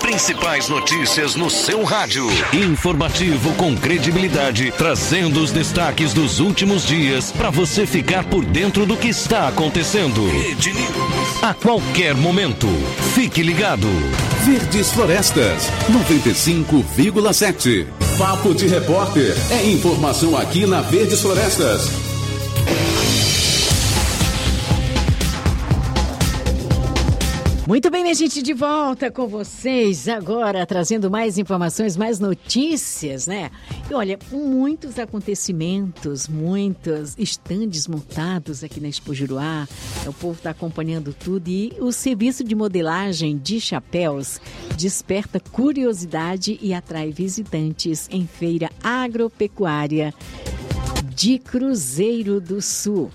principais notícias no seu rádio. Informativo com credibilidade, trazendo os destaques dos últimos dias para você ficar por dentro do que está acontecendo. Rede News. A qualquer momento. Fique ligado. Verdes Florestas, 95,7. Papo de Repórter. É informação aqui na Verdes Florestas. Muito bem, minha gente, de volta com vocês agora, trazendo mais informações, mais notícias, né? E olha, muitos acontecimentos, muitos estandes montados aqui na Expo Juruá. O povo está acompanhando tudo e o serviço de modelagem de chapéus desperta curiosidade e atrai visitantes em feira agropecuária de Cruzeiro do Sul.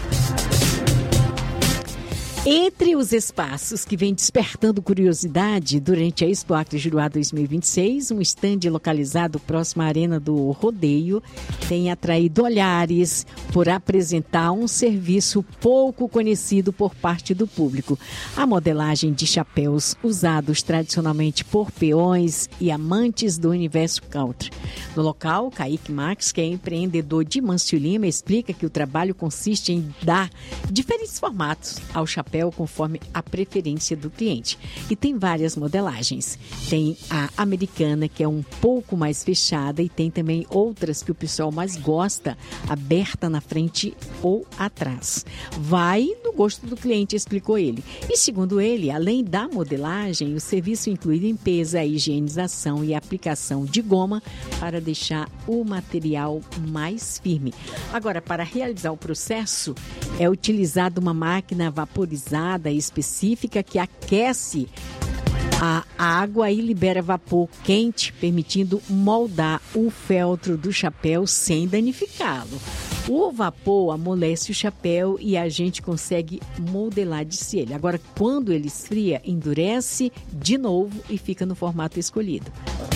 Entre os espaços que vem despertando curiosidade durante a Expo Acre Juruá 2026, um estande localizado próximo à Arena do Rodeio tem atraído olhares por apresentar um serviço pouco conhecido por parte do público. A modelagem de chapéus usados tradicionalmente por peões e amantes do universo country. No local, Kaique Marques, que é empreendedor de Mâncio Lima, explica que o trabalho consiste em dar diferentes formatos ao chapéu conforme a preferência do cliente. E tem várias modelagens. Tem a americana, que é um pouco mais fechada, e tem também outras que o pessoal mais gosta, aberta na frente ou atrás. Vai do gosto do cliente, explicou ele. E segundo ele, além da modelagem, o serviço inclui limpeza, higienização e aplicação de goma para deixar o material mais firme. Agora, para realizar o processo, é utilizada uma máquina vaporizada específica que aquece a água e libera vapor quente, permitindo moldar o feltro do chapéu sem danificá-lo. O vapor amolece o chapéu e a gente consegue modelar, disse ele. Agora, quando ele esfria, endurece de novo e fica no formato escolhido.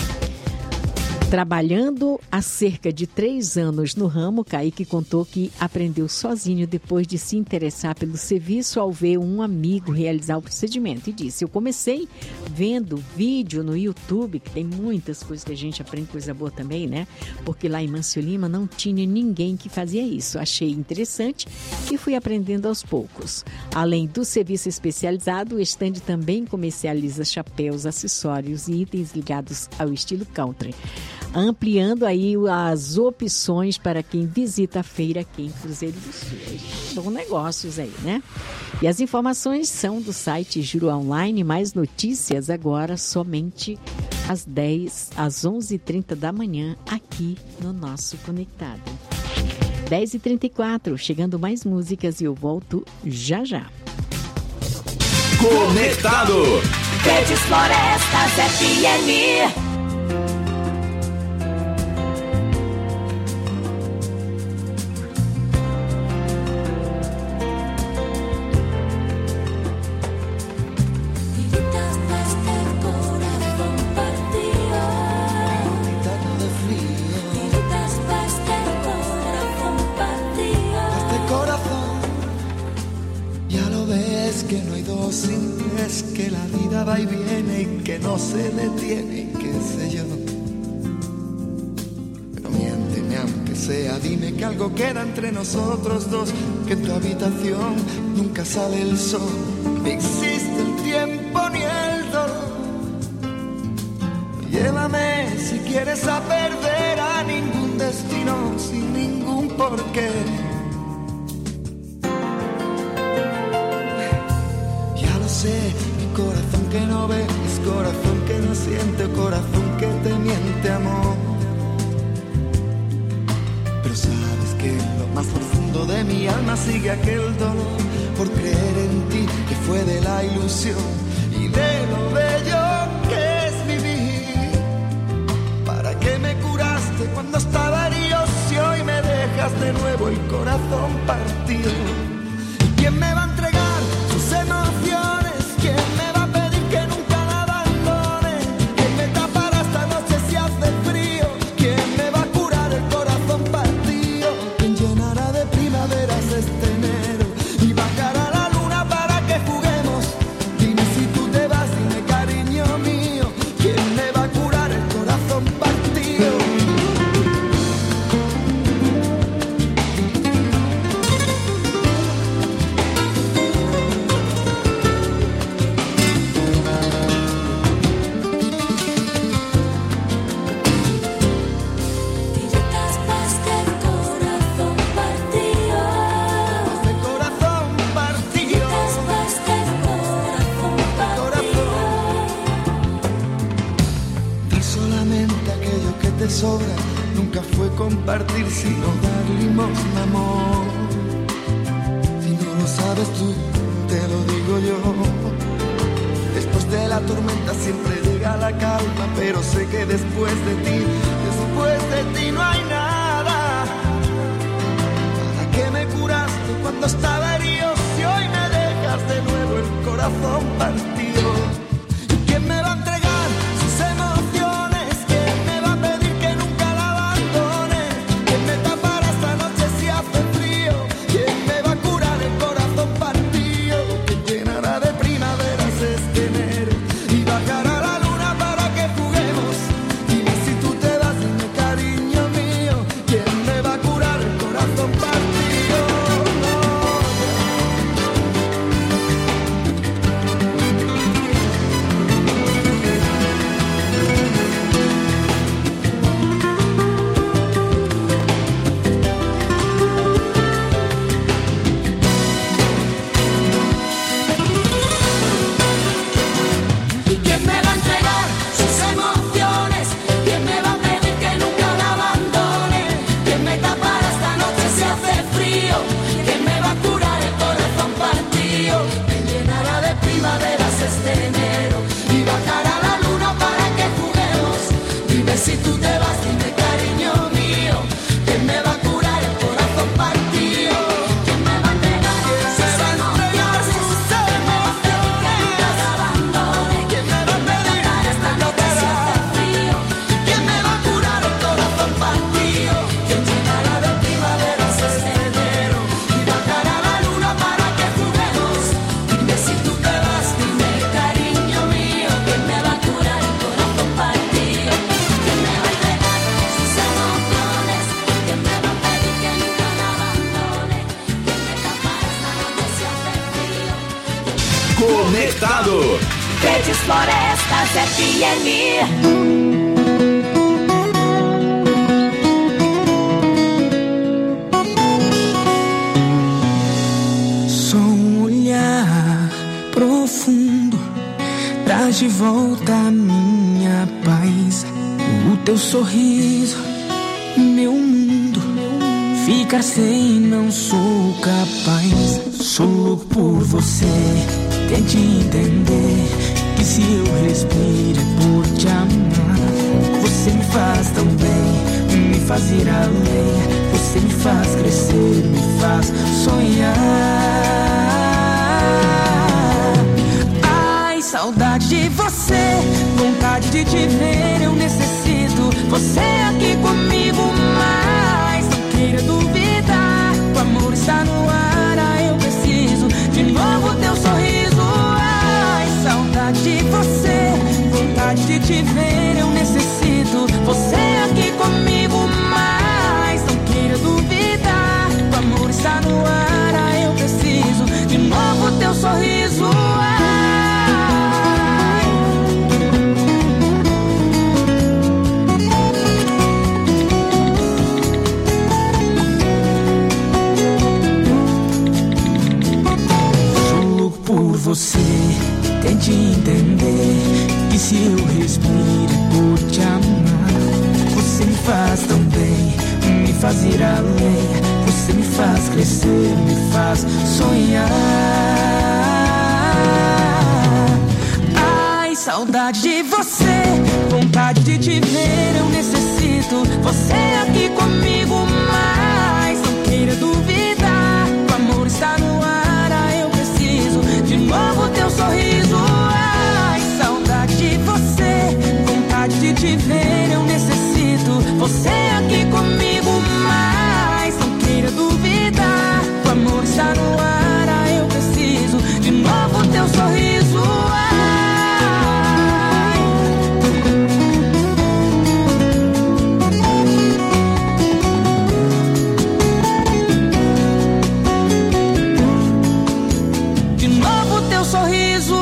Trabalhando há cerca de 3 anos no ramo, Kaique contou que aprendeu sozinho depois de se interessar pelo serviço ao ver um amigo realizar o procedimento. E disse, eu comecei vendo vídeo no YouTube, que tem muitas coisas que a gente aprende, coisa boa também, né? Porque lá em Mâncio Lima não tinha ninguém que fazia isso. Achei interessante e fui aprendendo aos poucos. Além do serviço especializado, o estande também comercializa chapéus, acessórios e itens ligados ao estilo country, ampliando aí as opções para quem visita a feira aqui em Cruzeiro do Sul. São negócios aí, né? E as informações são do site Juruá Online, mais notícias agora somente às 11h30 da manhã aqui no nosso Conectado. 10h34, chegando mais músicas e eu volto já já. Conectado! Verdes Florestas FM. Que la vida va y viene y que no se detiene, qué sé yo. Pero miénteme aunque sea, dime que algo queda entre nosotros dos, que en tu habitación nunca sale el sol, ni existe el tiempo ni el dolor. Llévame si quieres a perder a ningún destino sin ningún porqué. Ya lo sé. Corazón que no ves, corazón que no siente, corazón que te miente, amor. Pero sabes que en lo más profundo de mi alma sigue aquel dolor por creer en ti, que fue de la ilusión y de lo bello que es vivir. ¿Para qué me curaste cuando estaba herido si hoy me dejas de nuevo el corazón partido? ¿Quién me va a entregar sus emociones? ¿Quién me va a pedir que nunca la abandone? ¿Quién me tapará esta noche si hace frío? ¿Quién me va a curar el corazón partido? ¿Quién llenará de primaveras este enero? Y bajará la luna para que juguemos. Dime si tú te vas, dime cariño mío. te sobra nunca fue compartir, sino dar limosna, amor. Si no lo sabes tú, te lo digo yo. Después de la tormenta siempre llega la calma, pero sé que después de ti no hay nada. ¿Para qué me curaste cuando estaba herido? Si hoy me dejas de nuevo el corazón partido. ¿Quién me va a entregar sus emociones? ¿Quién me va a pedir que nunca la abandone? ¿Quién me tapará esta noche si hace frío? ¿Quién me va a curar el corazón partido? ¿Quién llenará de primaveras este enero y bajará la luna para que juguemos? Dime si tú te vas, dime cariño mío, ¿quién me va a curar el corazón partido? Si tú te vas, dime cariño mío, ¿quién me va a curar el corazón partido? ¿Quién me va a entregar sus emociones? ¿Quién me va a pedir que nunca te abandone? ¿Quién me va a pedir esta noche si hace frío? ¿Quién me va a curar el corazón partido? ¿Quién llenará de primaveras este enero y bajará la luna para que juguemos? Dime si tú te vas, dime cariño mío, ¿quién me va a curar el corazón partido? Conectado. Verdes Florestas FM. Só olhar profundo traz de volta a minha paz. O teu sorriso, meu mundo. Ficar sem não sou capaz. Sou louco por você. Tente entender que se eu respiro é por te amar. Você me faz tão bem, me faz ir além. Você me faz crescer, me faz sonhar. Ai, saudade de você, vontade de te ver, eu necessito. Você aqui comigo, mas não queira duvidar. O amor está no ar, eu preciso de novo teu sorriso. Saudade de você, vontade de te ver, eu necessito. Você aqui comigo, mas não queira duvidar. O amor está no ar, eu preciso de novo teu sorriso. Sou louco por você. Tente entender que se eu respiro é por te amar. Você me faz tão bem, me faz ir além. Você me faz crescer, me faz sonhar. Ai, saudade de você, vontade de te ver, eu necessito. Você aqui comigo, mas não queira duvidar. O amor está no ar, eu preciso de novo teu sorriso. Ai, saudade de você, vontade de te ver, eu necessito. Você aqui comigo, mas não queira duvidar. O amor está no ar, eu preciso de novo teu sorriso. De novo teu sorriso.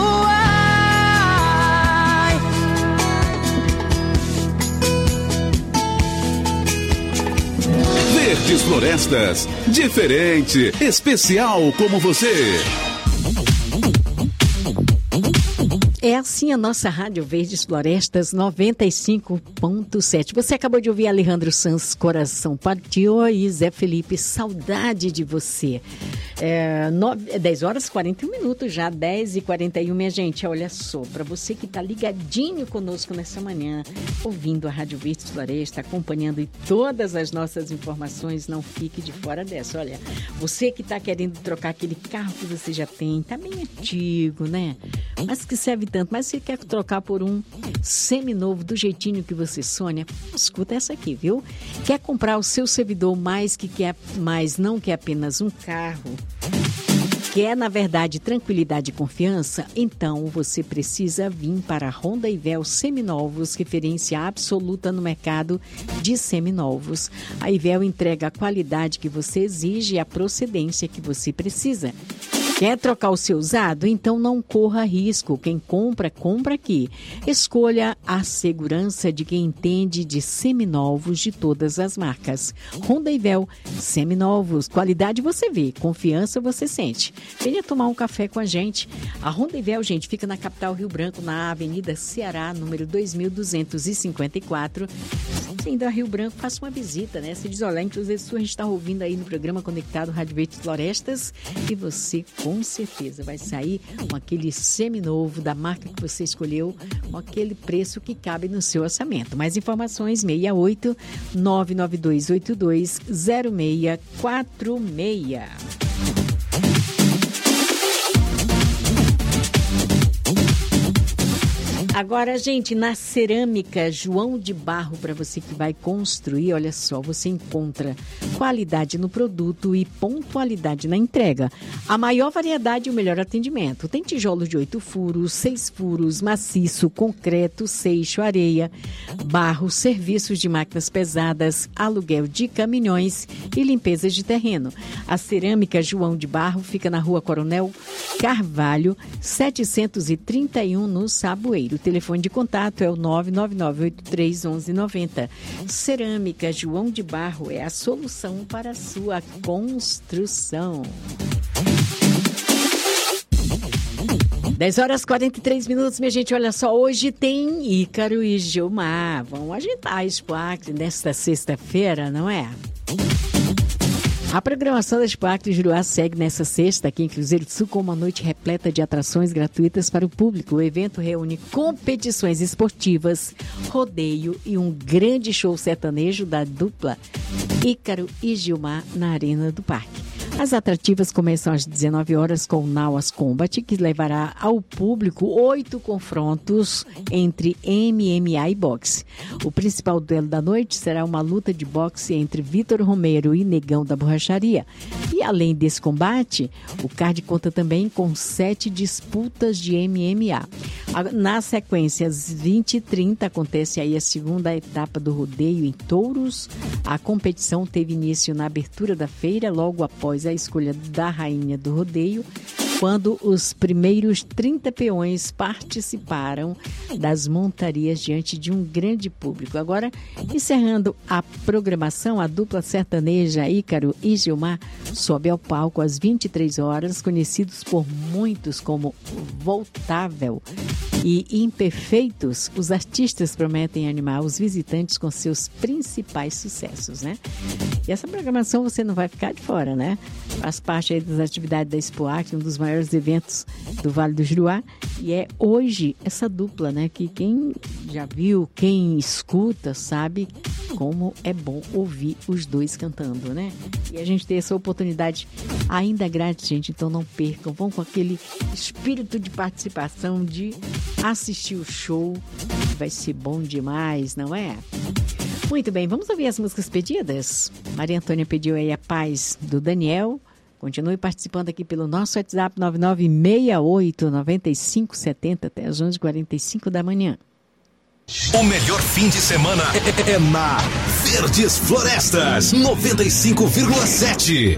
Verdes Florestas, diferente, especial como você. É assim a nossa Rádio Verdes Florestas 95.7. Você acabou de ouvir Alejandro Sanz, Coração Partiu, e Zé Felipe, Saudade de Você. 10 horas e 41 minutos já, 10h41, minha gente. Olha só, para você que está ligadinho conosco nessa manhã, ouvindo a Rádio Verdes Floresta, acompanhando todas as nossas informações, não fique de fora dessa. Olha, você que está querendo trocar aquele carro que você já tem, tá bem antigo, né? Mas que serve tanto, mas você quer trocar por um seminovo do jeitinho que você sonha, escuta essa aqui, viu? Quer comprar o seu servidor mas não quer apenas um carro? Quer, na verdade, tranquilidade e confiança? Então, você precisa vir para a Honda Ivel Seminovos, referência absoluta no mercado de seminovos. A Ivel entrega a qualidade que você exige e a procedência que você precisa. Quer trocar o seu usado? Então não corra risco. Quem compra, compra aqui. Escolha a segurança de quem entende de seminovos de todas as marcas. Honda Ivel, seminovos. Qualidade você vê, confiança você sente. Venha tomar um café com a gente. A Honda Ivel, gente, fica na capital Rio Branco, na Avenida Ceará, número 2254. Você ainda a Rio Branco, faça uma visita, né? Se diz, olha, inclusive a gente está ouvindo aí no programa Conectado Rádio Verdes Florestas e você com certeza vai sair com aquele seminovo da marca que você escolheu, com aquele preço que cabe no seu orçamento. Mais informações, 68 99282 0646. Agora, gente, na cerâmica João de Barro, para você que vai construir, olha só, você encontra qualidade no produto e pontualidade na entrega. A maior variedade e o melhor atendimento. Tem tijolos de 8 furos, 6 furos, maciço, concreto, seixo, areia, barro, serviços de máquinas pesadas, aluguel de caminhões e limpezas de terreno. A cerâmica João de Barro fica na Rua Coronel Carvalho, 731, no Saboeiro. O telefone de contato é o 999831190. Cerâmica João de Barro é a solução para a sua construção. 10 horas e 43 minutos, minha gente. Olha só, hoje tem Ícaro e Gilmar. Vão agitar a Expo Acre nesta sexta-feira, não é? A programação da Expo Acre Juruá segue nessa sexta aqui em Cruzeiro do Sul com uma noite repleta de atrações gratuitas para o público. O evento reúne competições esportivas, rodeio e um grande show sertanejo da dupla Ícaro e Gilmar na Arena do Parque. As atrativas começam às 19 horas com o Nauas Combat, que levará ao público 8 confrontos entre MMA e boxe. O principal duelo da noite será uma luta de boxe entre Vitor Romero e Negão da Borracharia. E além desse combate, o card conta também com 7 disputas de MMA. Na sequência, às 20h30, acontece aí a segunda etapa do rodeio em touros. A competição teve início na abertura da feira, logo após a escolha da rainha do rodeio, quando os primeiros 30 peões participaram das montarias diante de um grande público. Agora, encerrando a programação, a dupla sertaneja Ícaro e Gilmar sobe ao palco às 23 horas, conhecidos por muitos como Voltável e Imperfeitos. Os artistas prometem animar os visitantes com seus principais sucessos, né? E essa programação você não vai ficar de fora, né? Faz parte aí das atividades da Expo Acre, um dos maiores eventos do Vale do Juruá. E é hoje essa dupla, né? Que quem já viu, quem escuta, sabe como é bom ouvir os dois cantando, né? E a gente tem essa oportunidade ainda grátis, gente. Então não percam. Vão com aquele espírito de participação, de assistir o show. Vai ser bom demais, não é? Muito bem, vamos ouvir as músicas pedidas? Maria Antônia pediu aí A Paz, do Daniel. Continue participando aqui pelo nosso WhatsApp 9968-9570 até as 11h45 da manhã. O melhor fim de semana é na Verdes Florestas 95,7.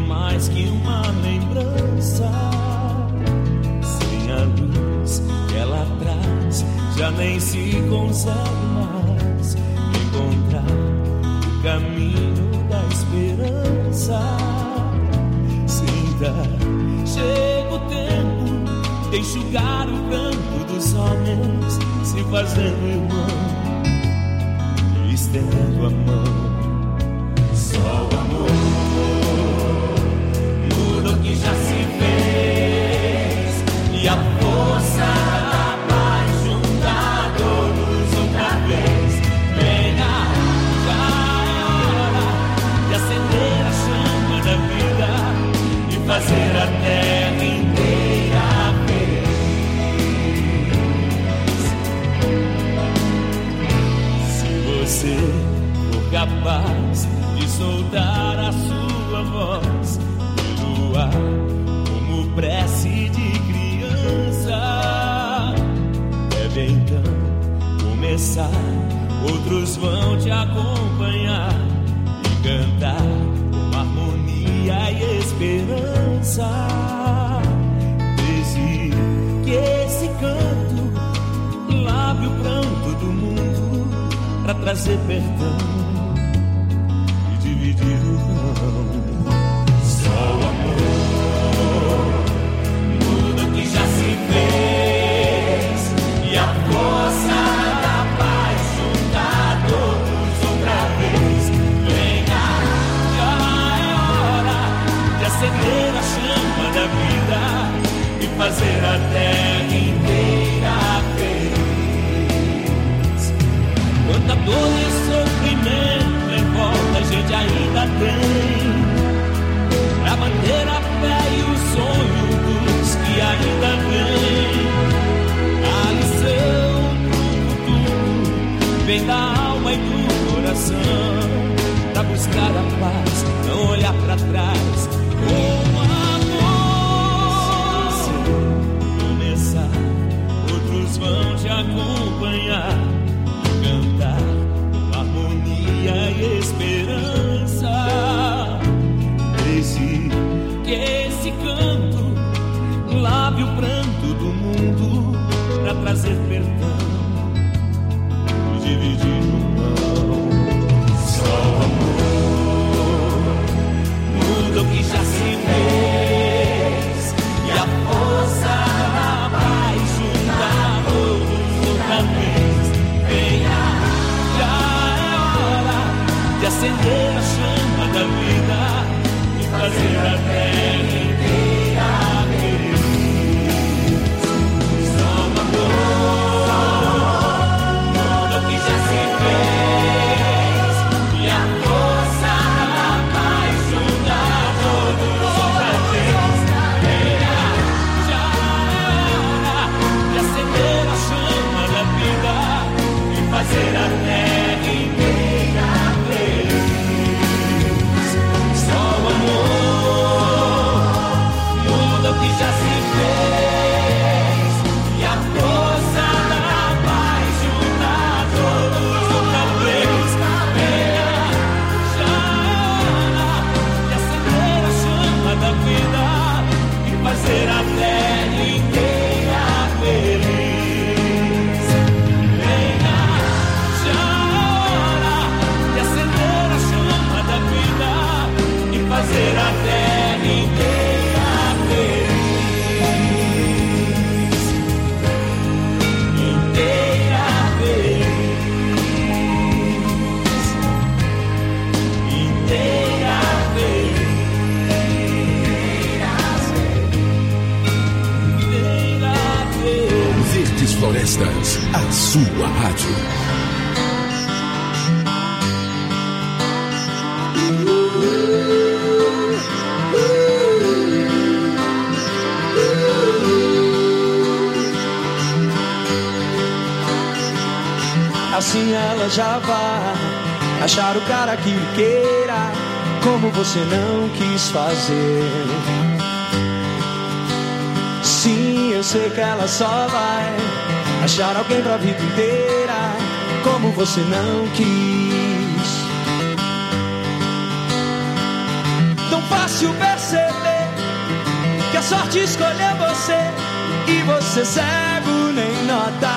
mais que uma lembrança. Sem a luz que ela traz, já nem se consegue mais encontrar o caminho da esperança. Sinta, chega o tempo de enxugar o pranto dos homens, se fazendo irmão, estendendo a mão. Só o amor muda o que já se fez, e a força da paz juntar todos outra vez. Venha, já é hora de acender a chama da vida e fazer a terra inteira feliz. Se você for capaz de soltar a sua voz pelo ar, como prece de criança, deve então começar. Outros vão te acompanhar e cantar com harmonia e esperança. Desde que esse canto lave o pranto do mundo pra trazer perdão e dividir o pão. Só o amor muda o que já se fez, e a força da paz juntar todos outra vez. Venha, já é hora de acender a chama da vida e fazer a terra inteira feliz. Quanta dor e sofrimento em volta a gente ainda tem, pra manter a fé e o sonho dos que ainda vêm. A lição pro futuro vem da alma e do coração, pra buscar a paz, não olhar pra trás. Com amor, se você começar, outros vão te acompanhar, cantar com harmonia e esperança. Desde que esse canto lave o pranto do mundo pra trazer perdão e dividir o pão. Só o amor muda o que já se fez, e a força da paz juntar todos outra vez. Venha, já é hora de acender a chama da vida e fazer a terra inteira feliz. Só o amor muda o que já se fez, e a força da paz juntar todos outra vez. Venha, já é hora de acender a chama da vida e fazer a terra inteira feliz. Só o amor muda o que já se fez, e a força da paz juntar todos outra vez. Venha, já é hora de acender a chama da vida e fazer a terra inteira feliz. Venha, já é hora de acender a chama da vida e fazer a terra inteira feliz. Inteira feliz. Inteira feliz. Inteira feliz. Verdes Florestas, a sua rádio. Assim ela já vai achar o cara que lhe queira, como você não quis fazer. Sim, eu sei que ela só vai achar alguém pra vida inteira, como você não quis. Tão fácil perceber que a sorte escolheu você e você cego nem nota.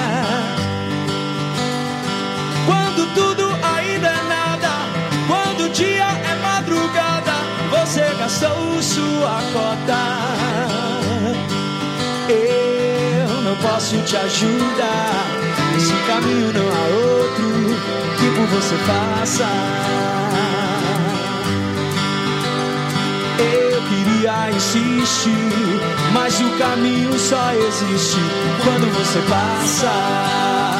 Quando tudo ainda é nada, quando o dia é madrugada, você gastou sua cota. Eu não posso te ajudar, nesse caminho não há outro que por você faça. Eu queria insistir, mas o caminho só existe quando você passa.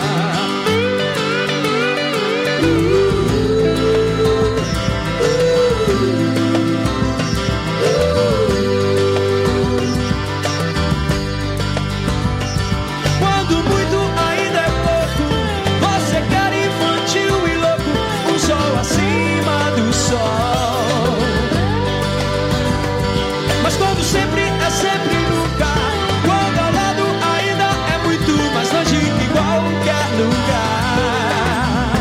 Sempre é sempre nunca, quando ao lado ainda é muito mais longe que qualquer lugar.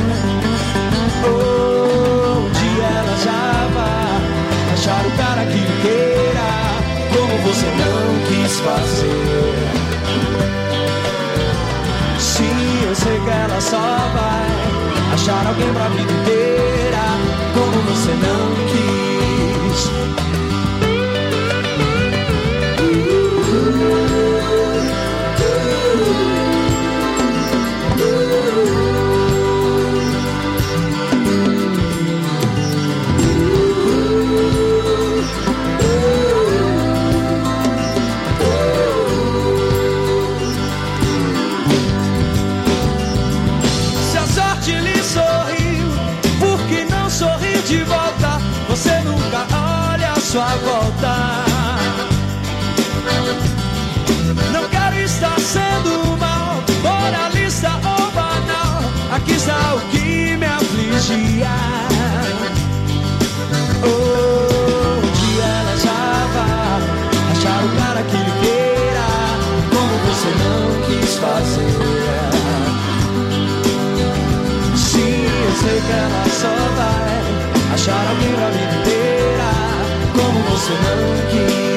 Onde ela já vai achar o cara que queira, como você não quis fazer. Sim, eu sei que ela só vai achar alguém pra vida inteira, como você não quis. Se a sorte lhe sorriu, por que não sorriu de volta? Você nunca olha a sua volta. Não quero estar sendo mal, moralista ou banal. Aqui está o que me afligia. Onde ela já vai achar o cara que lhe queira, como você não quis fazer. Sim, eu sei que ela só vai achar alguém pra vida inteira, como você não quis.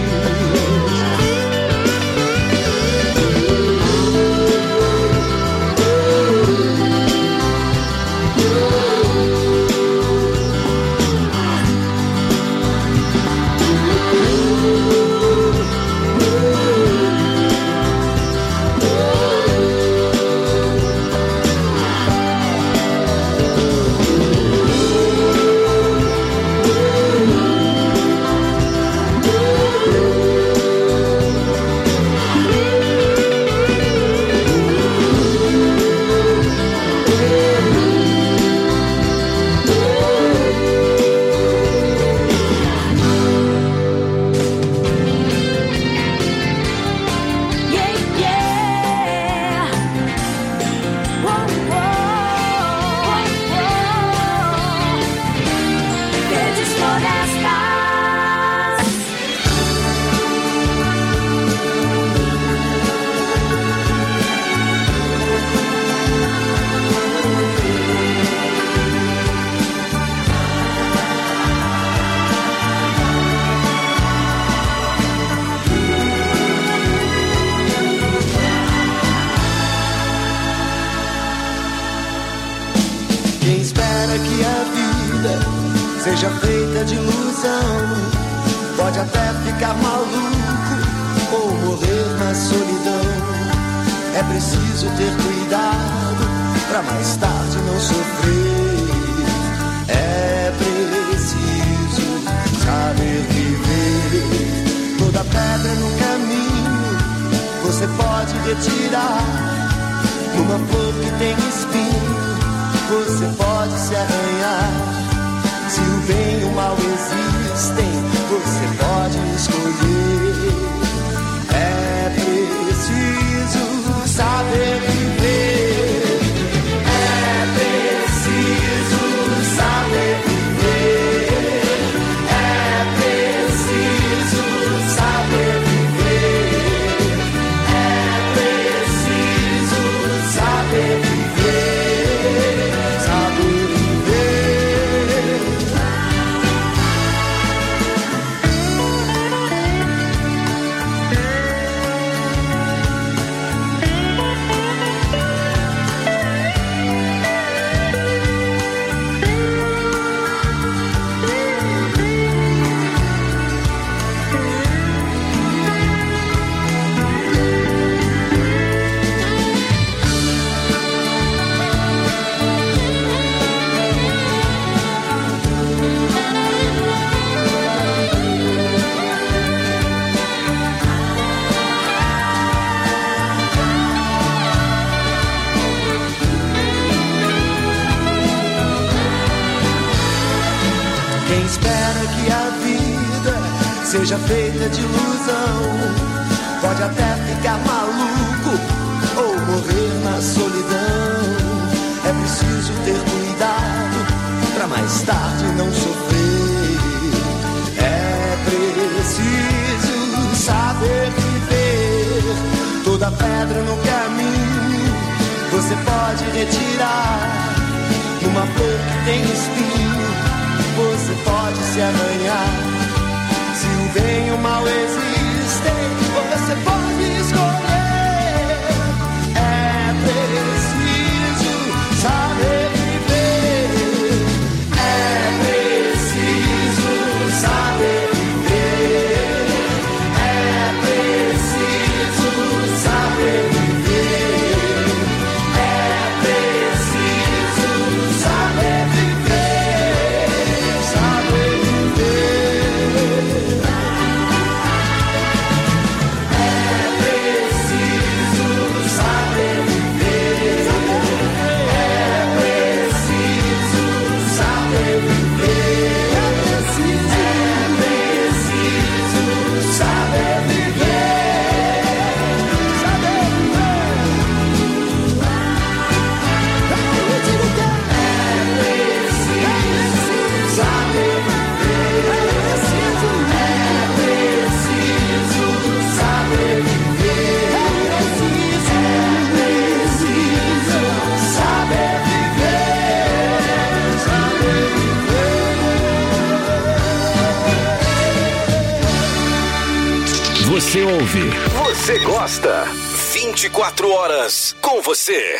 Seja feita de ilusão, pode até ficar maluco ou morrer na solidão. É preciso ter cuidado pra mais tarde não sofrer. É preciso saber viver. Toda pedra no caminho você pode retirar. Uma flor que tem espinho você pode se arranhar. Se o bem e o mal existem, você pode escolher. É preciso saber viver. É preciso saber viver. É preciso saber viver. É preciso saber viver. Saber viver. Quem espera que a vida seja feita de ilusão pode até ficar maluco ou morrer na solidão. É preciso ter cuidado pra mais tarde não sofrer. É preciso saber viver. Toda pedra no caminho você pode retirar. Uma flor que tem espinho você pode se arranhar. Se o bem e o mal existem, você pode escolher. É preciso saber viver. É preciso saber viver. É preciso saber viver. É preciso saber viver. Saber viver. É preciso saber viver. É preciso saber viver. É preciso saber viver. Saber viver. Você ouve, você gosta. 24 horas com você.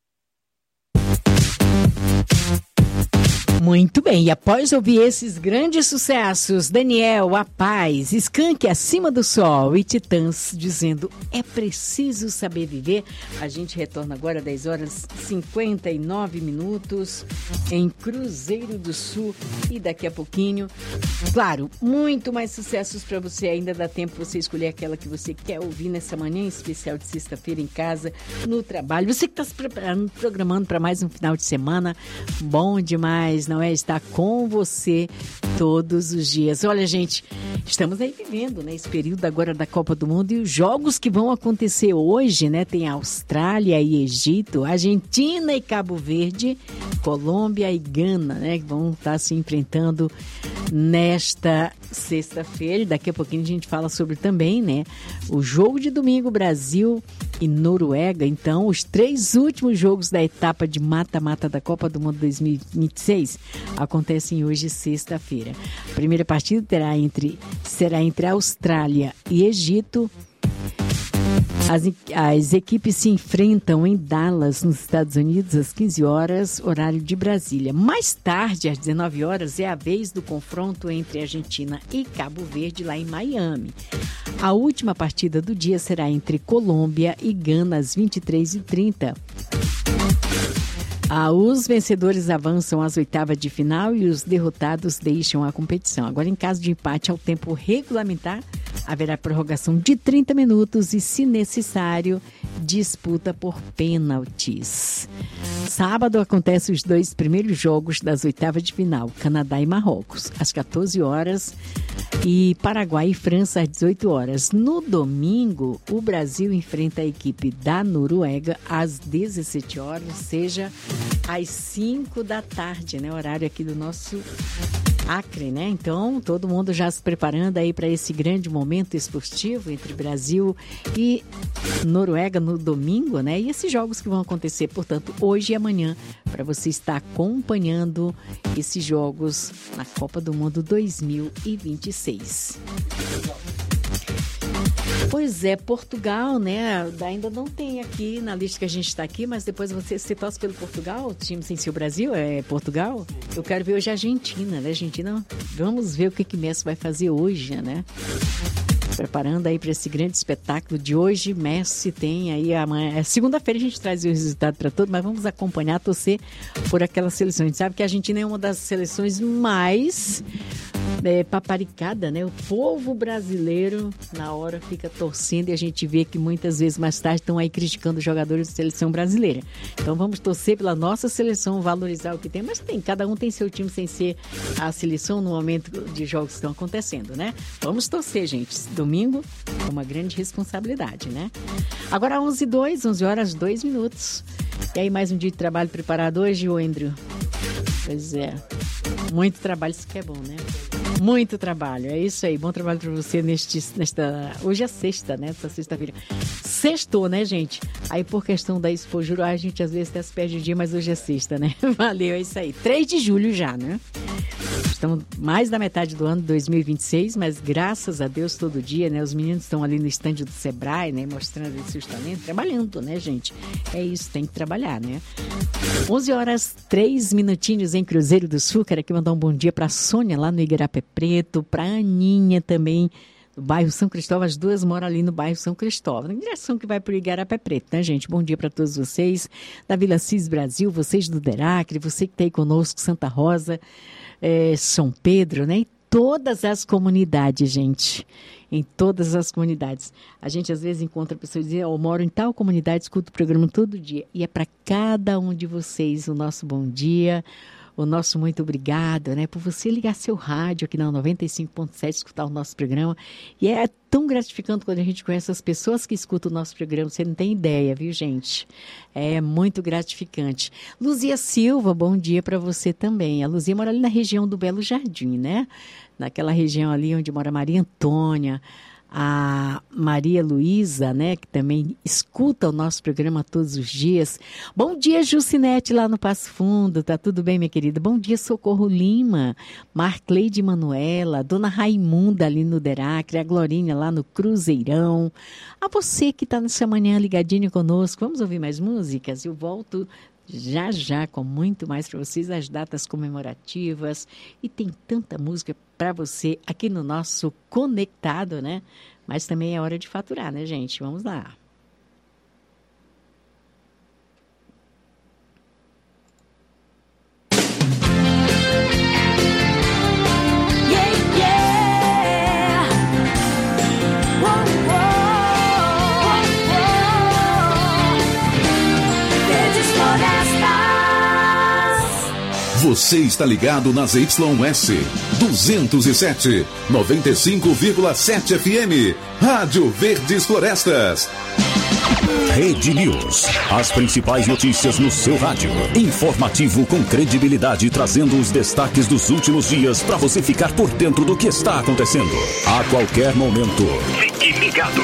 Muito bem, e após ouvir esses grandes sucessos, Daniel, A Paz, Skank, Acima do Sol e Titãs dizendo é preciso saber viver, a gente retorna agora às 10 horas 59 minutos em Cruzeiro do Sul e daqui a pouquinho, claro, muito mais sucessos para você, ainda dá tempo você escolher aquela que você quer ouvir nessa manhã especial de sexta-feira em casa, no trabalho, você que está se preparando, programando para mais um final de semana, bom demais, não é? Estar com você todos os dias. Olha, gente, estamos aí vivendo, né, esse período agora da Copa do Mundo e os jogos que vão acontecer hoje, né? Tem Austrália e Egito, Argentina e Cabo Verde, Colômbia e Gana, né? Que vão estar se enfrentando nesta sexta-feira. Daqui a pouquinho a gente fala sobre também, né? O jogo de domingo, Brasil e Noruega. Então, os 3 últimos jogos da etapa de mata-mata da Copa do Mundo 2026 acontecem hoje, sexta-feira. A primeira partida será entre Austrália e Egito. As equipes se enfrentam em Dallas, nos Estados Unidos, às 15 horas, horário de Brasília. Mais tarde, às 19 horas, é a vez do confronto entre Argentina e Cabo Verde, lá em Miami. A última partida do dia será entre Colômbia e Gana, às 23h30. Os vencedores avançam às oitavas de final e os derrotados deixam a competição. Agora, em caso de empate ao tempo regulamentar, haverá prorrogação de 30 minutos e, se necessário, disputa por pênaltis. Sábado acontecem os 2 primeiros jogos das oitavas de final, Canadá e Marrocos, às 14 horas e Paraguai e França às 18 horas. No domingo, o Brasil enfrenta a equipe da Noruega às 17 horas, ou seja, às 5 da tarde, né? Horário aqui do nosso Acre, né? Então, todo mundo já se preparando aí para esse grande momento esportivo entre Brasil e Noruega no domingo, né? E esses jogos que vão acontecer, portanto, hoje e amanhã, para você estar acompanhando esses jogos na Copa do Mundo 2026. Pois é, Portugal, né? Ainda não tem aqui na lista que a gente está aqui, mas depois você torce pelo Portugal, o time sem ser o Brasil, é Portugal. Eu quero ver hoje a Argentina, né? Argentina, vamos ver o que Messi vai fazer hoje, né? Preparando aí para esse grande espetáculo de hoje. Messi tem aí amanhã. Segunda-feira a gente traz o resultado para todos, mas vamos acompanhar, torcer por aquela seleção. A gente sabe que a Argentina é uma das seleções mais paparicada, né? O povo brasileiro na hora fica torcendo e a gente vê que muitas vezes mais tarde estão aí criticando os jogadores da seleção brasileira. Então vamos torcer pela nossa seleção, valorizar o que tem, mas cada um tem seu time sem ser a seleção no momento de jogos que estão acontecendo, né? Vamos torcer, gente. Domingo é uma grande responsabilidade, né? Agora 11 horas 2 minutos. E aí mais um dia de trabalho preparado hoje, Andrew? Pois é. Muito trabalho, isso que é bom, né? Muito trabalho, é isso aí. Bom trabalho para você hoje é sexta, né? Essa sexta-feira. Sextou, né, gente? Aí por questão da Expo Juruá, a gente às vezes até se perde o dia, mas hoje é sexta, né? Valeu, é isso aí. 3 de julho já, né? Estamos mais da metade do ano 2026, mas graças a Deus todo dia, né? Os meninos estão ali no estande do Sebrae, né? Mostrando seus talentos, trabalhando, né, gente? É isso, tem que trabalhar, né? 11 horas 3 minutinhos em Cruzeiro do Sul. Quero aqui mandar um bom dia para a Sônia lá no Igarapé Preto, para a Aninha também, no bairro São Cristóvão. As duas moram ali no bairro São Cristóvão, na direção que vai para o Igarapé Preto, né, gente? Bom dia para todos vocês da Vila Cis Brasil, vocês do Deracre, você que está aí conosco, Santa Rosa, São Pedro, né? E todas as comunidades, gente. Em todas as comunidades. A gente às vezes encontra pessoas que dizem, eu moro em tal comunidade, escuto o programa todo dia. E é para cada um de vocês o nosso bom dia, o nosso muito obrigado, né? Por você ligar seu rádio aqui na 95.7, escutar o nosso programa. E é tão gratificante quando a gente conhece as pessoas que escutam o nosso programa. Você não tem ideia, viu, gente? É muito gratificante. Luzia Silva, bom dia para você também. A Luzia mora ali na região do Belo Jardim, né? Naquela região ali onde mora a Maria Antônia, a Maria Luísa, né, que também escuta o nosso programa todos os dias. Bom dia, Jucinete, lá no Passo Fundo. Tá tudo bem, minha querida? Bom dia, Socorro Lima, Marcleide Manuela, Dona Raimunda ali no Deracre, a Glorinha lá no Cruzeirão. A você que está nessa manhã ligadinho conosco, vamos ouvir mais músicas? Eu volto já com muito mais para vocês, as datas comemorativas, e tem tanta música para você aqui no nosso Conectado, né? Mas também é hora de faturar, né, gente? Vamos lá. Você está ligado nas YS 207, 95,7 FM. Rádio Verdes Florestas. Rede News. As principais notícias no seu rádio. Informativo com credibilidade, trazendo os destaques dos últimos dias para você ficar por dentro do que está acontecendo. A qualquer momento. Fique ligado.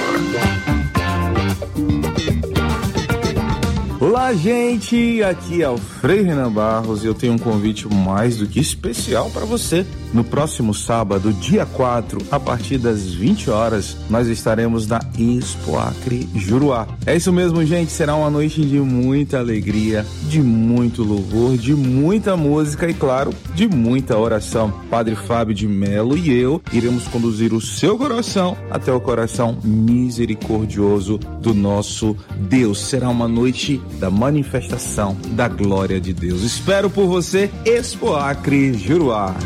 Olá, gente, aqui é o Frei Renan Barros e eu tenho um convite mais do que especial para você. No próximo sábado, dia 4, a partir das 20 horas, nós estaremos na Expo Acre Juruá. É isso mesmo, gente, será uma noite de muita alegria, de muito louvor, de muita música e, claro, de muita oração. Padre Fábio de Melo e eu iremos conduzir o seu coração até o coração misericordioso do nosso Deus. Será uma noite da manifestação da glória de Deus. Espero por você, Expo Acre Juruá.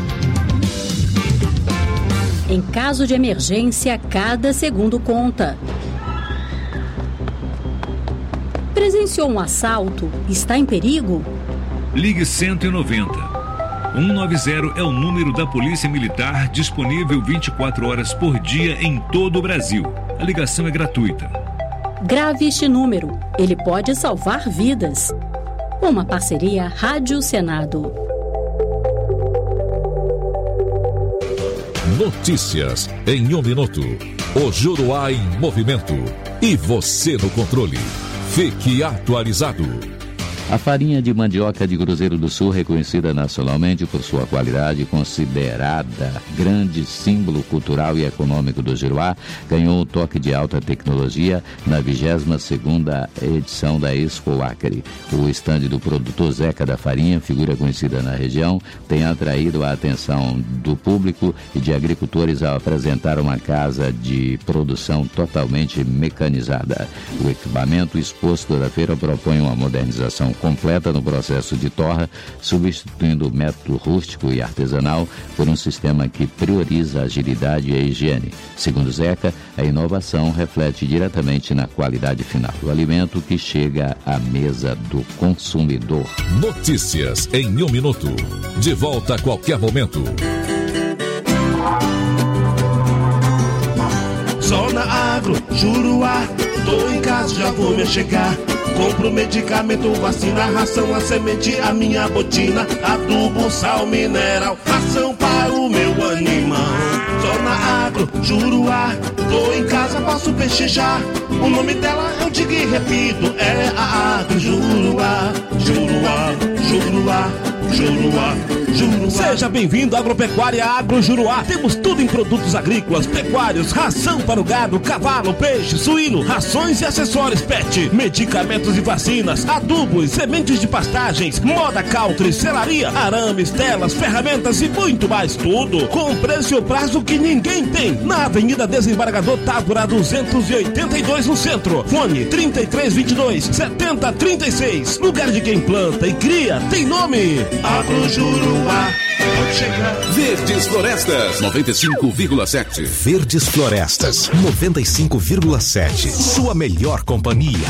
Em caso de emergência, cada segundo conta. Presenciou um assalto? Está em perigo? Ligue 190. 190 é o número da Polícia Militar, disponível 24 horas por dia em todo o Brasil. A ligação é gratuita. Grave este número, ele pode salvar vidas. Uma parceria Rádio Senado. Notícias em 1 minuto. O Juruá em movimento. E você no controle. Fique atualizado. A farinha de mandioca de Cruzeiro do Sul, reconhecida nacionalmente por sua qualidade, considerada grande símbolo cultural e econômico do Juruá, ganhou o toque de alta tecnologia na 22ª edição da Expo Acre. O estande do produtor Zeca da Farinha, figura conhecida na região, tem atraído a atenção do público e de agricultores ao apresentar uma casa de produção totalmente mecanizada. O equipamento exposto da feira propõe uma modernização completa no processo de torra, substituindo o método rústico e artesanal por um sistema que prioriza a agilidade e a higiene. Segundo Zeca, a inovação reflete diretamente na qualidade final do alimento que chega à mesa do consumidor. Notícias em 1 minuto. De volta a qualquer momento. Zona Agro, Juruá, tô em casa, já vou me chegar. Compro medicamento, vacina, ração, a semente, a minha botina, adubo, sal, mineral, ração para o meu animal. Zona Agro, Juruá, tô em casa, posso pechinchar. O nome dela eu digo e repito, é a Agro Juruá, Juruá, Juruá, Juruá, Juruá. Seja bem-vindo à Agropecuária Agro Juruá. Temos tudo em produtos agrícolas, pecuários, ração para o gado, cavalo, peixe, suíno, rações e acessórios pet, medicamentos e vacinas, adubos, sementes de pastagens, moda country, selaria, arames, telas, ferramentas e muito mais, tudo com preço e prazo que ninguém tem. Na Avenida Desembargador Távora 282 no centro. Fone 3322-7036. Lugar de quem planta e cria tem nome. Agro Juruá. Verdes Florestas 95,7. Verdes Florestas 95,7. Sua melhor companhia.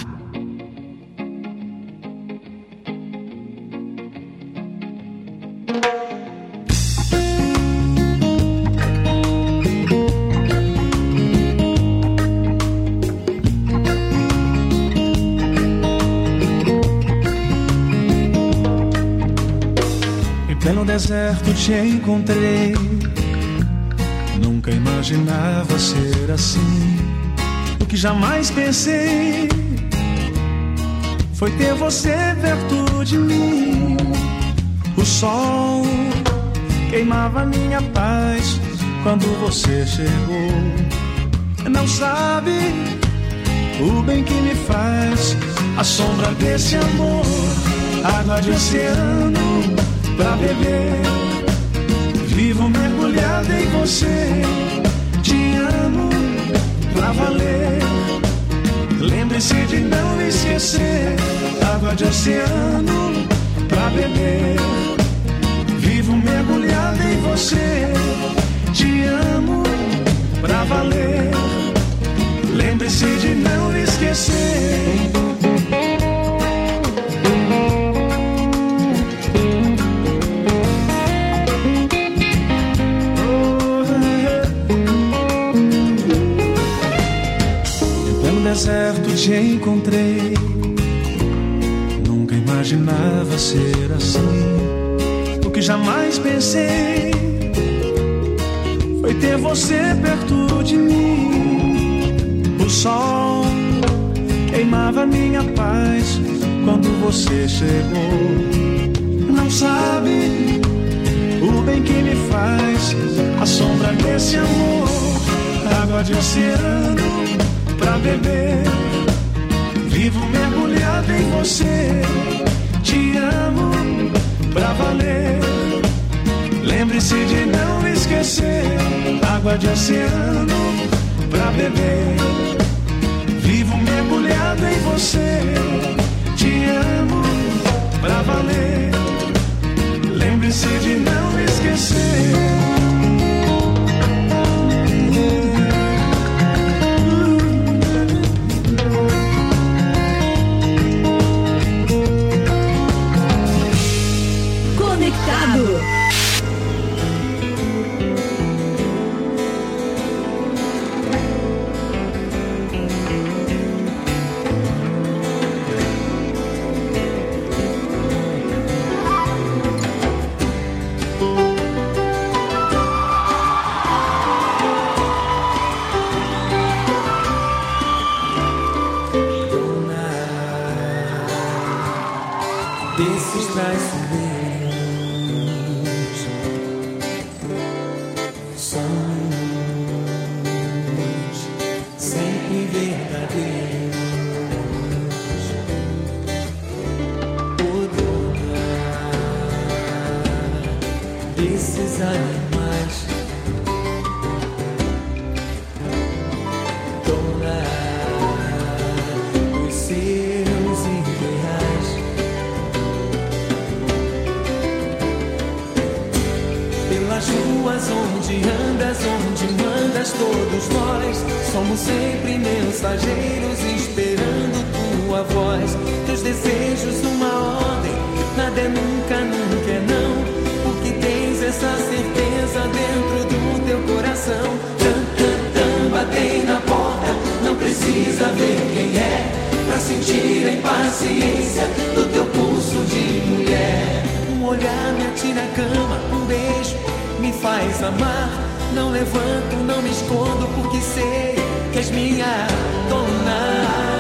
No deserto te encontrei, nunca imaginava ser assim. O que jamais pensei foi ter você perto de mim. O sol queimava minha paz quando você chegou. Não sabe o bem que me faz a sombra desse amor, água de oceano pra beber, vivo mergulhado em você, te amo pra valer. Lembre-se de não esquecer, água de oceano pra beber, vivo mergulhado em você, te amo pra valer. Lembre-se de não esquecer. No deserto te encontrei, nunca imaginava ser assim. O que jamais pensei foi ter você perto de mim. O sol queimava minha paz quando você chegou. Não sabe o bem que me faz a sombra desse amor, água de oceano pra beber, vivo mergulhado em você, te amo pra valer. Lembre-se de não esquecer, água de oceano pra beber, vivo mergulhado em você, te amo pra valer. Lembre-se de não esquecer. Desses traiçoeiros sonhos sempre verdadeiros, o dona desses animais, dona dos seus ideais. Pelas ruas onde andas, onde mandas, todos nós somos sempre mensageiros esperando tua voz. Teus desejos uma ordem, nada é nunca, nunca é não, porque tens essa certeza dentro do teu coração. Tan, tan, tan, batei na porta, não precisa ver quem é, pra sentir a impaciência do teu pulso de mulher. Um olhar me atira a cama, um beijo me faz amar. Não levanto, não me escondo, porque sei que és minha dona.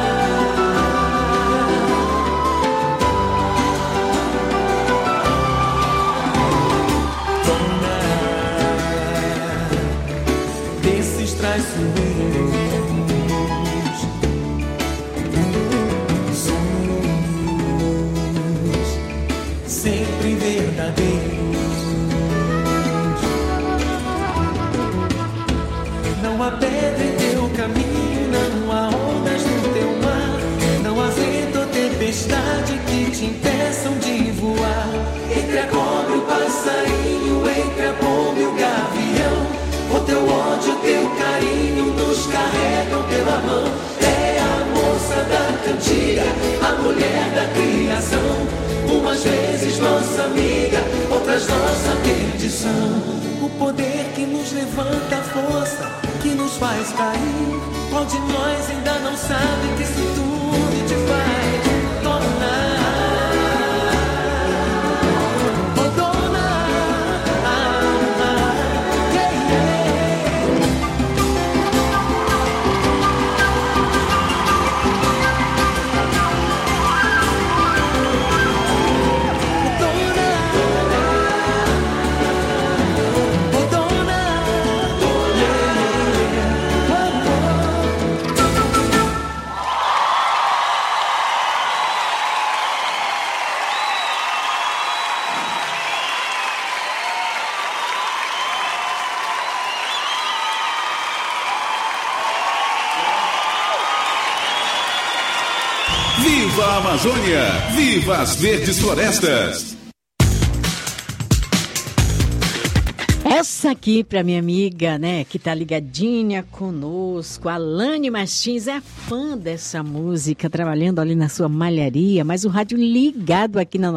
Traiçoeiros, sonhos sempre verdadeiros. Não há pedra em teu caminho, não há ondas no teu mar, não há vento ou tempestade que te impeçam de voar. Entre a cobra e o passarinho, entre a pomba e o gavião, o teu ódio, o teu carinho nos carregam pela mão. É a moça da cantiga, a mulher da criação, umas vezes nossa amiga, outras nossa perdição. O poder que nos levanta, a força que nos faz cair. Qual de nós ainda não sabe que isso tudo te faz tornar? Viva a Amazônia! Viva as verdes florestas! Essa aqui para minha amiga, né, que tá ligadinha conosco, a Lani Martins, é fã dessa música, trabalhando ali na sua malharia, mas o rádio ligado aqui na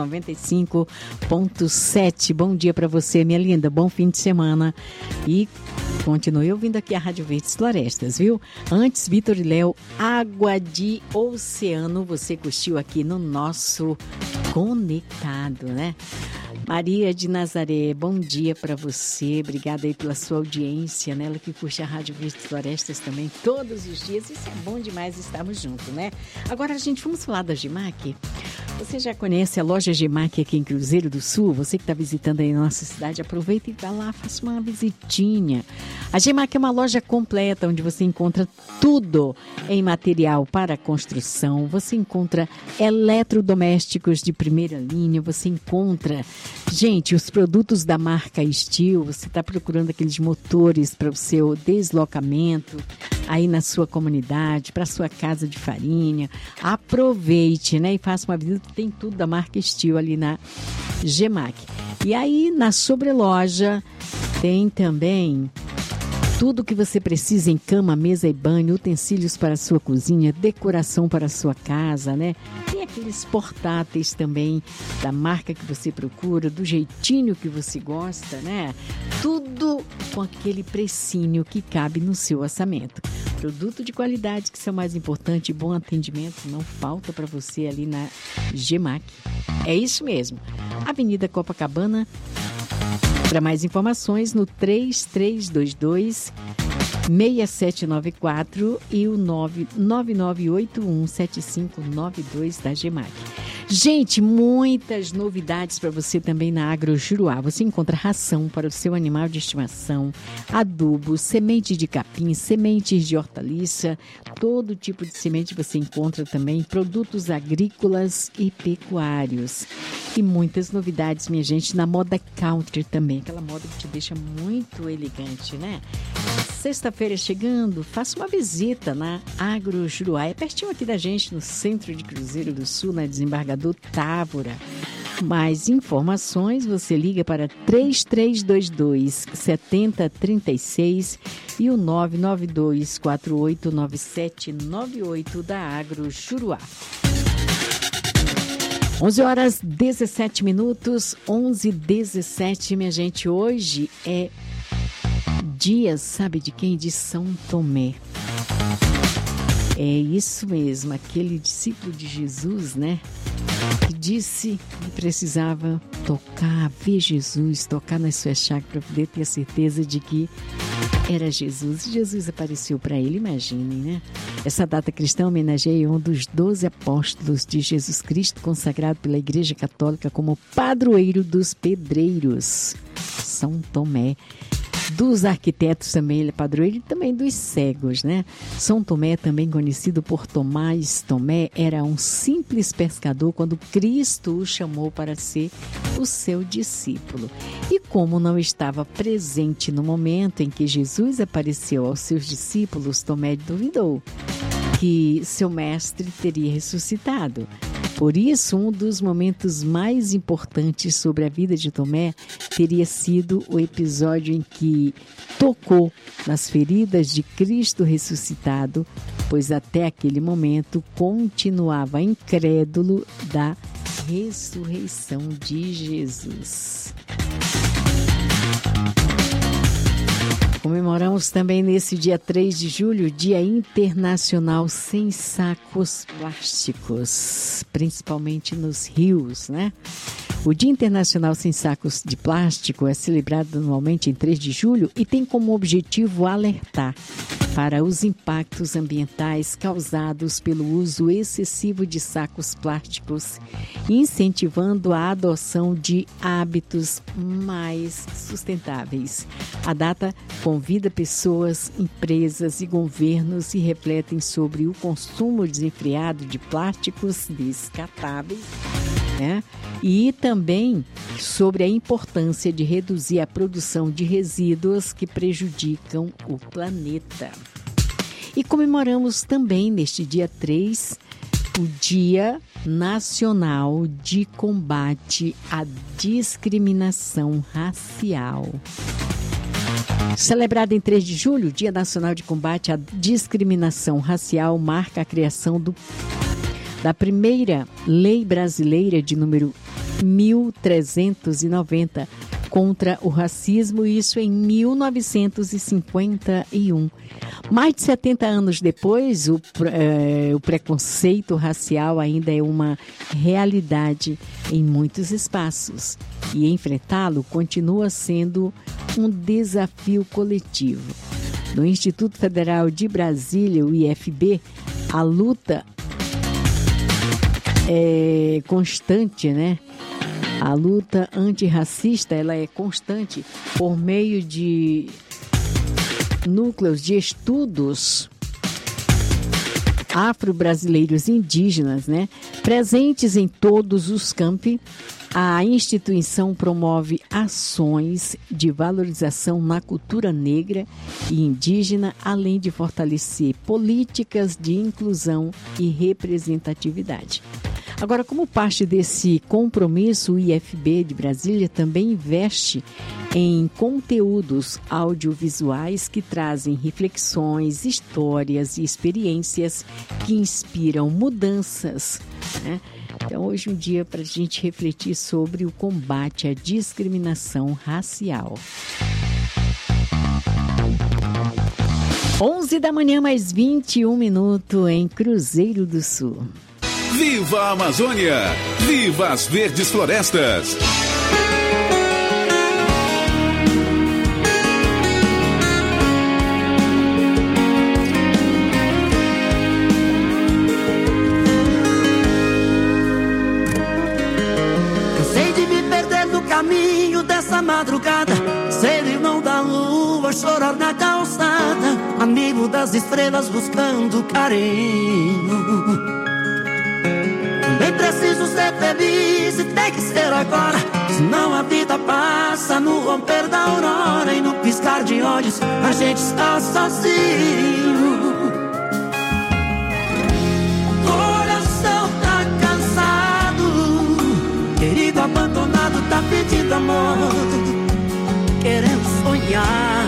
95.7. Bom dia para você, minha linda, bom fim de semana e continue ouvindo aqui a Rádio Verdes Florestas, viu? Antes, Vitor e Léo, Água de Oceano, você curtiu aqui no nosso Conectado, né? Maria de Nazaré, bom dia para você, obrigada aí pela sua audiência, né? Ela que curte a Rádio Verdes Florestas também todos os dias, isso é bom demais estarmos juntos, né? Agora, gente, vamos falar da Gemac. Você já conhece a loja Gemac aqui em Cruzeiro do Sul? Você que está visitando aí a nossa cidade, aproveita e vai lá, faça uma visitinha. A Gemac é uma loja completa, onde você encontra tudo em material para construção, você encontra eletrodomésticos de primeira linha, você encontra, gente, os produtos da marca Steel. Você está procurando aqueles motores para o seu deslocamento aí na sua comunidade, para a sua casa de farinha. Aproveite, né? E faça uma visita, tem tudo da marca Steel ali na Gemac. E aí na sobreloja tem também tudo que você precisa em cama, mesa e banho, utensílios para a sua cozinha, decoração para a sua casa, né? Tem aqueles portáteis também da marca que você procura, do jeitinho que você gosta, né? Tudo com aquele precinho que cabe no seu orçamento. Produto de qualidade, que são mais importante, bom atendimento, não falta para você ali na Gemac. É isso mesmo. Avenida Copacabana. Para mais informações, no 3322-6794 e o 999817592 da Gemac. Gente, muitas novidades para você também na Agrojuruá. Você encontra ração para o seu animal de estimação, adubo, semente de capim, sementes de hortaliça, todo tipo de semente você encontra também, produtos agrícolas e pecuários. E muitas novidades, minha gente, na moda country também, aquela moda que te deixa muito elegante, né? Sexta-feira chegando, faça uma visita na Agrojuruá. É pertinho aqui da gente, no centro de Cruzeiro do Sul, na Desembargador Távora. Mais informações, você liga para 3322-7036 e o 992489798 da Agro Juruá. 11h17, 11h17, minha gente. Hoje é dia, sabe de quem? De São Tomé. É isso mesmo, aquele discípulo de Jesus, né? Que disse que precisava tocar, ver Jesus, tocar nas suas chagas para poder ter a certeza de que era Jesus. E Jesus apareceu para ele, imaginem, né? Essa data cristã homenageia um dos 12 apóstolos de Jesus Cristo, consagrado pela Igreja Católica como padroeiro dos pedreiros, São Tomé. Dos arquitetos também, ele é padroeiro, e também dos cegos, né? São Tomé, também conhecido por Tomás Tomé, era um simples pescador quando Cristo o chamou para ser o seu discípulo. E como não estava presente no momento em que Jesus apareceu aos seus discípulos, Tomé duvidou que seu mestre teria ressuscitado. Por isso, um dos momentos mais importantes sobre a vida de Tomé teria sido o episódio em que tocou nas feridas de Cristo ressuscitado, pois até aquele momento continuava incrédulo da ressurreição de Jesus. Comemoramos também nesse dia 3 de julho, Dia Internacional Sem Sacos Plásticos, principalmente nos rios, né? O Dia Internacional Sem Sacos de Plástico é celebrado anualmente em 3 de julho e tem como objetivo alertar para os impactos ambientais causados pelo uso excessivo de sacos plásticos, incentivando a adoção de hábitos mais sustentáveis. A data convida pessoas, empresas e governos e refletem sobre o consumo desenfreado de plásticos descartáveis, né? E também sobre a importância de reduzir a produção de resíduos que prejudicam o planeta. E comemoramos também neste dia 3 o Dia Nacional de Combate à Discriminação Racial. Celebrado em 3 de julho, o Dia Nacional de Combate à Discriminação Racial marca a criação da primeira lei brasileira de número 1390 contra o racismo, isso em 1951. Mais de 70 anos depois, o preconceito racial ainda é uma realidade em muitos espaços e enfrentá-lo continua sendo um desafio coletivo. No Instituto Federal de Brasília, o IFB, a luta é constante, né? A luta antirracista, ela é constante por meio de núcleos de estudos afro-brasileiros indígenas, né? Presentes em todos os campi. A instituição promove ações de valorização na cultura negra e indígena, além de fortalecer políticas de inclusão e representatividade. Agora, como parte desse compromisso, o IFB de Brasília também investe em conteúdos audiovisuais que trazem reflexões, histórias e experiências que inspiram mudanças, né? Então, hoje é um dia para a gente refletir sobre o combate à discriminação racial. 11 da manhã, mais 21 minutos em Cruzeiro do Sul. Viva a Amazônia! Viva as verdes florestas! Cansei de me perder no caminho dessa madrugada, ser irmão da lua, chorar na calçada, amigo das estrelas buscando carinho. Bem preciso ser feliz e tem que ser agora, senão a vida passa no romper da aurora e no piscar de olhos a gente está sozinho. Coração tá cansado, querido, sentindo amor, querendo sonhar.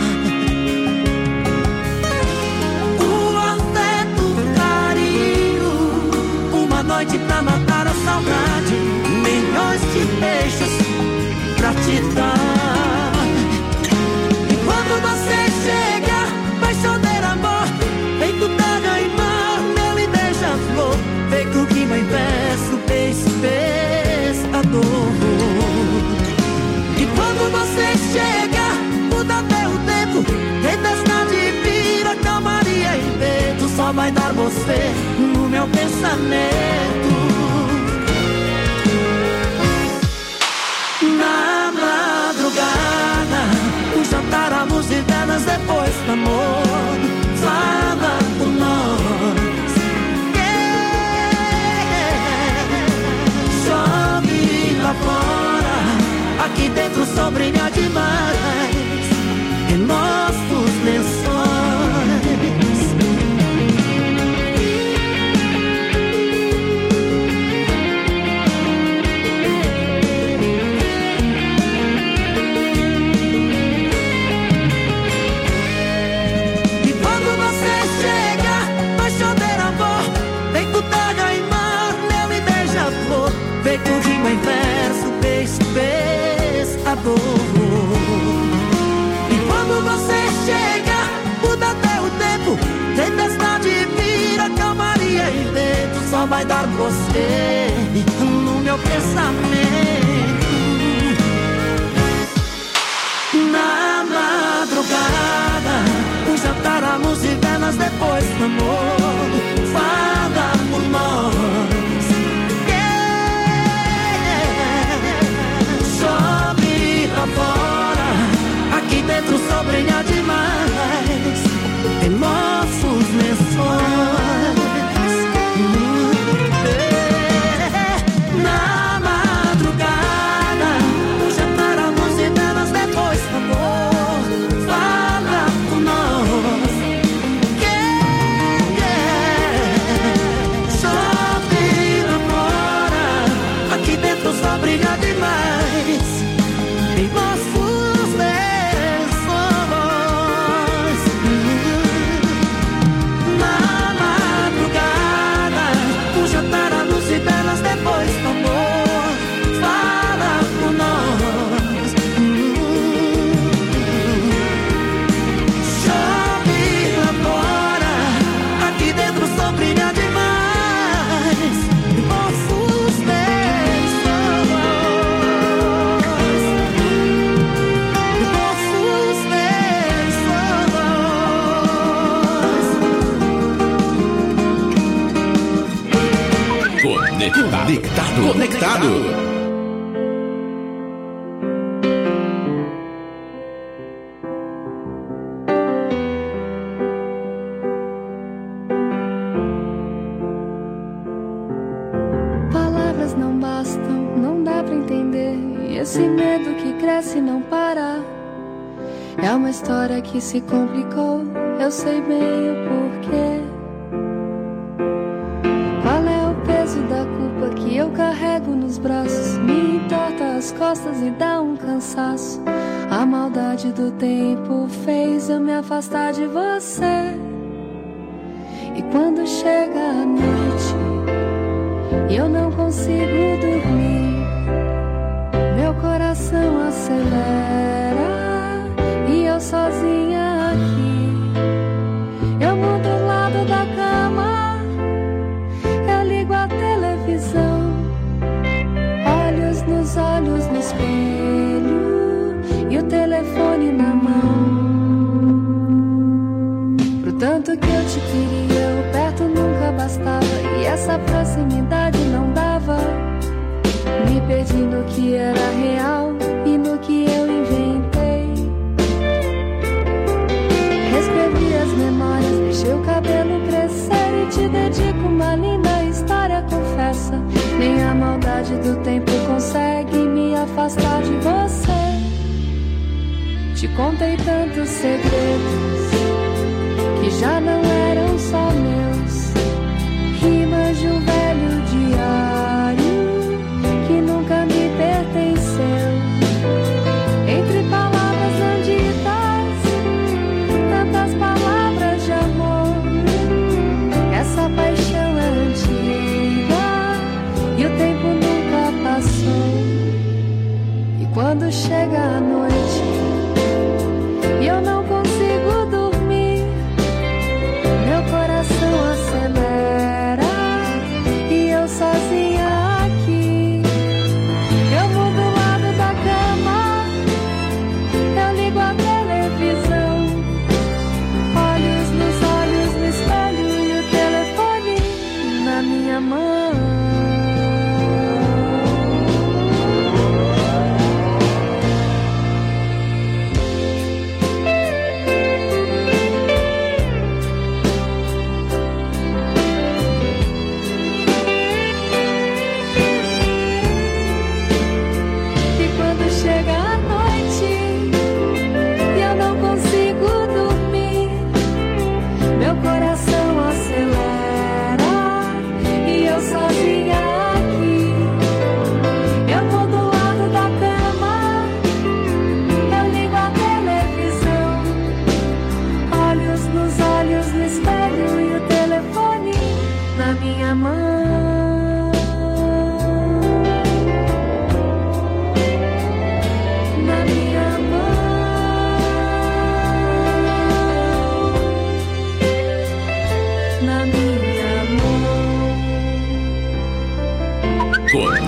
O afeto, o carinho, uma noite pra matar a saudade, milhões de beijos pra te dar. E quando você chega, apaixoneiro amor, feito terra e mar, mel e beija-flor, feito rima em verso, beijo, pescador. E quando você chega, muda até o tempo, tempestade vira calmaria e vento, só vai dar você no meu pensamento. Na madrugada, o jantar, a luz de velas depois do amor, fala por nós. Chove lá fora, aqui dentro só brilha demais em nossos lençóis. Feito rima em verso, beijo, pescador. E quando você chega, muda até o tempo, tempestade vira calmaria e vento, só vai dar você no meu pensamento. Na madrugada, o jantar, a luz de velas depois do amor, fala por nós. Fora, aqui dentro só brilha demais em nossos lençóis. Na madrugada, o jantar, a luz e velas depois do amor, fala por nós. Chove lá fora, aqui dentro só brilha demais em nossos lençóis. Na madrugada, o jantar, a luz e velas depois do amor, fala por nós. Chove lá fora, aqui dentro só brilha demais em nossos lençóis. Conectado. Palavras não bastam, não dá pra entender. E esse medo que cresce e não para. É uma história que se complicou, eu sei bem o porquê. Qual é o peso da culpa que eu carrego nos braços? Me entorta as costas e dá um cansaço. A maldade do tempo fez eu me afastar de você. E quando chega a noite e eu não consigo dormir, meu coração acelera e eu sozinha aqui. Eu mudo o lado da cama, eu ligo a televisão, olhos nos olhos no espelho e o telefone na mão. Pro tanto que eu te queria, eu perto nunca bastava, e essa proximidade não dava. Me perdi no que era real e no que eu inventei. Reescrevi as memórias, deixei o cabelo crescer e te dedico uma linda história, confessa. Nem a maldade do tempo consegue me afastar de você. Te contei tantos segredos que já não eram só meus, rimas de um velho diário que nunca me pertenceu.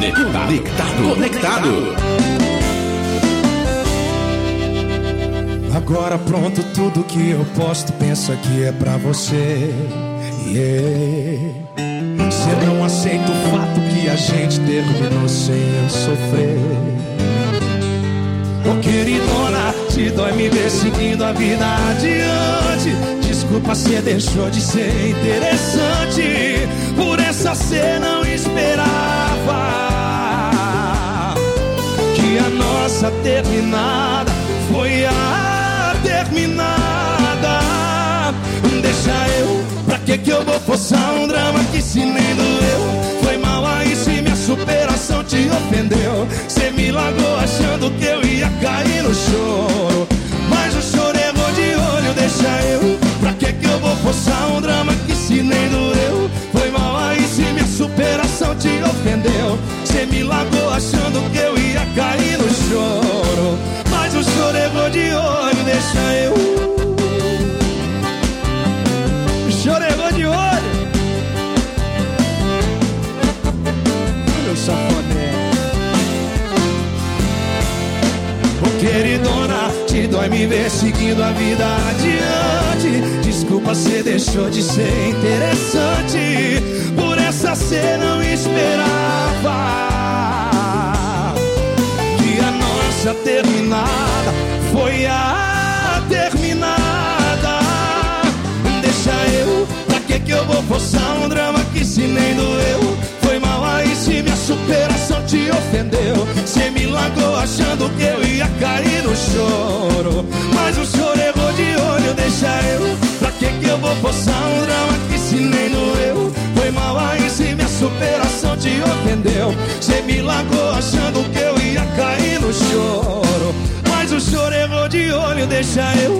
Conectado. Agora pronto, tudo que eu posto, pensa que é pra você. Você não aceita o fato que a gente terminou sem eu sofrer. Ô queridona, te dói me ver seguindo a vida adiante. Desculpa, cê deixou de ser interessante. Por essa cê não esperava que a nossa terminada foi a terminada. Deixa eu, pra que eu vou forçar um drama que se nem doeu? Foi mal aí se minha superação te ofendeu. Cê me largou achando que eu ia cair no choro, mas o choro errou de olho. Deixa eu, pra que eu vou forçar um drama que se nem doeu? Foi mal aí se minha superação te ofendeu. Cê me largou achando que eu ia cair no choro, mas o choro errou de olho. Deixa eu, chorou de olho, meu safoné. Ô queridona, te dói me ver seguindo a vida adiante. Desculpa, cê deixou de ser interessante. Por essa cê não esperava que a nossa terminada foi a terminada. Deixa eu, pra que eu vou forçar um drama que se nem doeu? Foi mal aí se minha superação te ofendeu. Cê me largou achando que eu ia cair no choro, mas o choro errou de olho. Deixa eu, pra que eu vou forçar um drama que se nem doeu? Foi mal aí se minha superação te ofendeu. Cê me largou achando que eu ia cair no choro, mas o choro errou de olho. Deixa eu,